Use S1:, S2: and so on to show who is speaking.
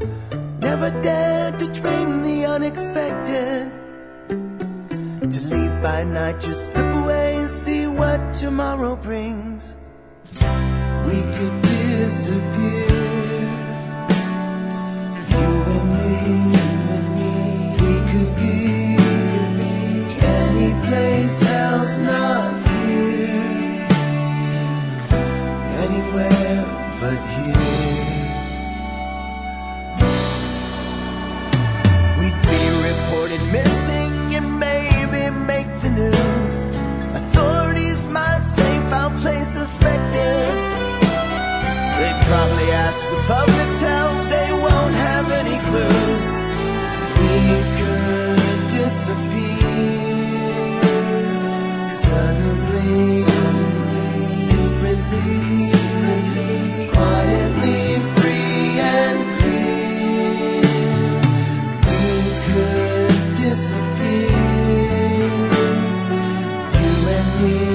S1: Never dared to dream the unexpected. To leave by night, just slip away and see what tomorrow brings. We could disappear, you and me. We could be any place else, not here. Anywhere but here. We'd be reported missing and maybe make the news. Authorities might say foul play suspected. They'd probably ask the public's help, they won't have any clues. We could disappear suddenly, secretly, quietly, free and clear. We could disappear, you and me.